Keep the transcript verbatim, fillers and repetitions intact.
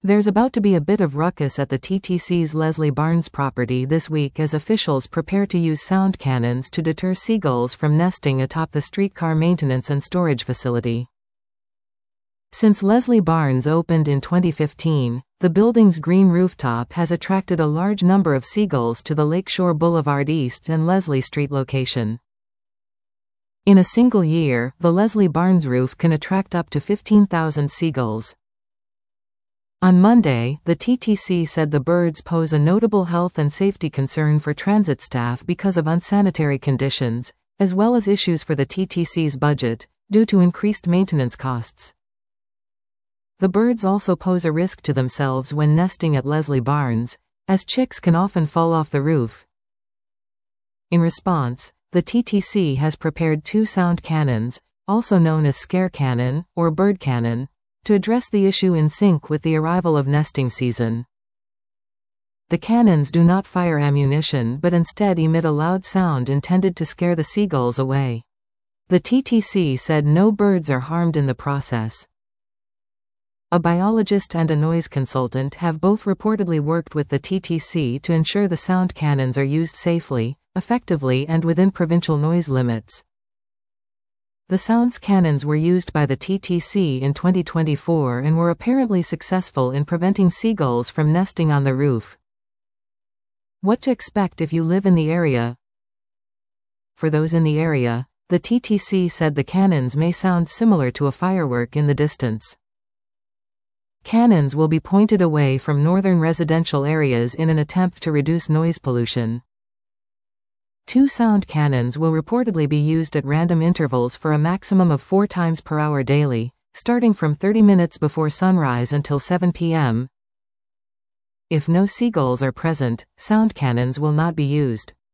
There's about to be a bit of ruckus at the T T C's Leslie Barnes property this week as officials prepare to use sound cannons to deter seagulls from nesting atop the streetcar maintenance and storage facility. Since Leslie Barnes opened in twenty fifteen, the building's green rooftop has attracted a large number of seagulls to the Lakeshore Boulevard East and Leslie Street location. In a single year, the Leslie Barnes roof can attract up to fifteen thousand seagulls. On Monday, the T T C said the birds pose a notable health and safety concern for transit staff because of unsanitary conditions, as well as issues for the T T C's budget, due to increased maintenance costs. The birds also pose a risk to themselves when nesting at Leslie Barnes, as chicks can often fall off the roof. In response, the T T C has prepared two sound cannons, also known as scare cannon or bird cannon, to address the issue in sync with the arrival of nesting season. The cannons do not fire ammunition but instead emit a loud sound intended to scare the seagulls away. The T T C said no birds are harmed in the process. A biologist and a noise consultant have both reportedly worked with the T T C to ensure the sound cannons are used safely, effectively and within provincial noise limits. The sounds cannons were used by the T T C in twenty twenty-four and were apparently successful in preventing seagulls from nesting on the roof. What to expect if you live in the area? For those in the area, the T T C said the cannons may sound similar to a firework in the distance. Cannons will be pointed away from northern residential areas in an attempt to reduce noise pollution. Two sound cannons will reportedly be used at random intervals for a maximum of four times per hour daily, starting from thirty minutes before sunrise until seven p m If no seagulls are present, sound cannons will not be used.